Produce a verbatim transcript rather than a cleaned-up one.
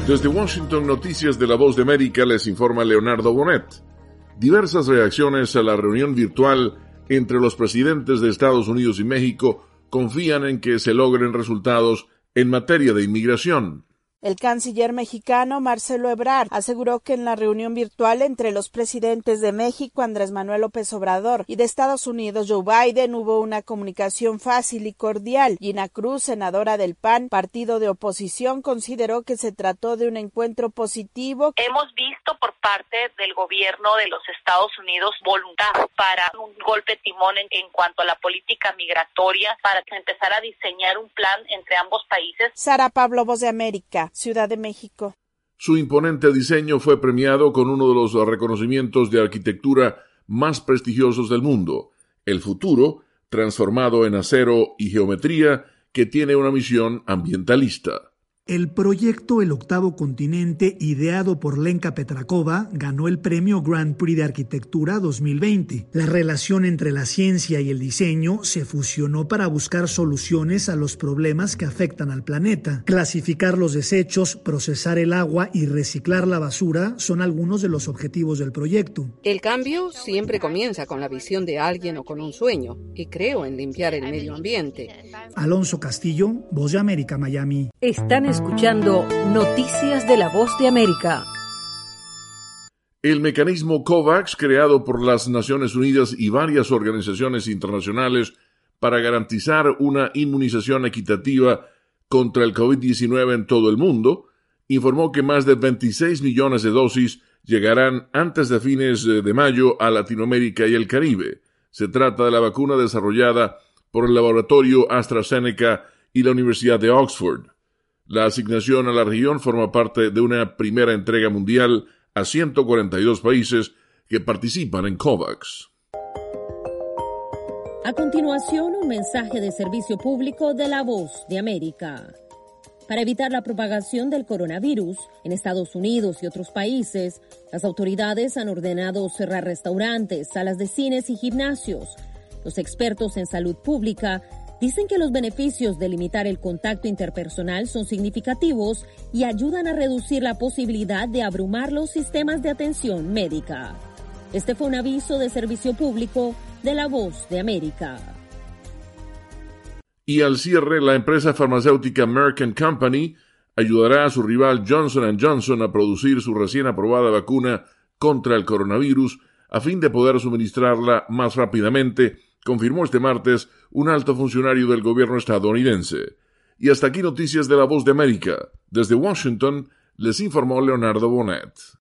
Desde Washington, Noticias de la Voz de América, les informa Leonardo Bonet. Diversas reacciones a la reunión virtual entre los presidentes de Estados Unidos y México confían en que se logren resultados en materia de inmigración. El canciller mexicano Marcelo Ebrard aseguró que en la reunión virtual entre los presidentes de México, Andrés Manuel López Obrador, y de Estados Unidos, Joe Biden, hubo una comunicación fácil y cordial. Gina Cruz, senadora del P A N, partido de oposición, consideró que se trató de un encuentro positivo. Hemos visto por parte del gobierno de los Estados Unidos voluntad para un golpe de timón en, en cuanto a la política migratoria, para empezar a diseñar un plan entre ambos países. Sara Pablo, Voz de América, Ciudad de México. Su imponente diseño fue premiado con uno de los reconocimientos de arquitectura más prestigiosos del mundo, el Futuro, transformado en acero y geometría, que tiene una misión ambientalista. El proyecto El Octavo Continente, ideado por Lenka Petrakova, ganó el premio Grand Prix de Arquitectura dos mil veinte. La relación entre la ciencia y el diseño se fusionó para buscar soluciones a los problemas que afectan al planeta. Clasificar los desechos, procesar el agua y reciclar la basura son algunos de los objetivos del proyecto. El cambio siempre comienza con la visión de alguien o con un sueño, y creo en limpiar el medio ambiente. Alonso Castillo, Voz de América, Miami. Están escuchando Noticias de la Voz de América. El mecanismo COVAX, creado por las Naciones Unidas y varias organizaciones internacionales para garantizar una inmunización equitativa contra el COVID diecinueve en todo el mundo, informó que más de veintiséis millones de dosis llegarán antes de fines de mayo a Latinoamérica y el Caribe. Se trata de la vacuna desarrollada por el laboratorio AstraZeneca y la Universidad de Oxford. La asignación a la región forma parte de una primera entrega mundial a ciento cuarenta y dos países que participan en COVAX. A continuación, un mensaje de servicio público de la Voz de América. Para evitar la propagación del coronavirus en Estados Unidos y otros países, las autoridades han ordenado cerrar restaurantes, salas de cines y gimnasios. Los expertos en salud pública dicen que los beneficios de limitar el contacto interpersonal son significativos y ayudan a reducir la posibilidad de abrumar los sistemas de atención médica. Este fue un aviso de servicio público de la Voz de América. Y al cierre, la empresa farmacéutica Merck and Company ayudará a su rival Johnson and Johnson a producir su recién aprobada vacuna contra el coronavirus a fin de poder suministrarla más rápidamente, confirmó este martes un alto funcionario del gobierno estadounidense. Y hasta aquí Noticias de la Voz de América. Desde Washington, les informó Leonardo Bonet.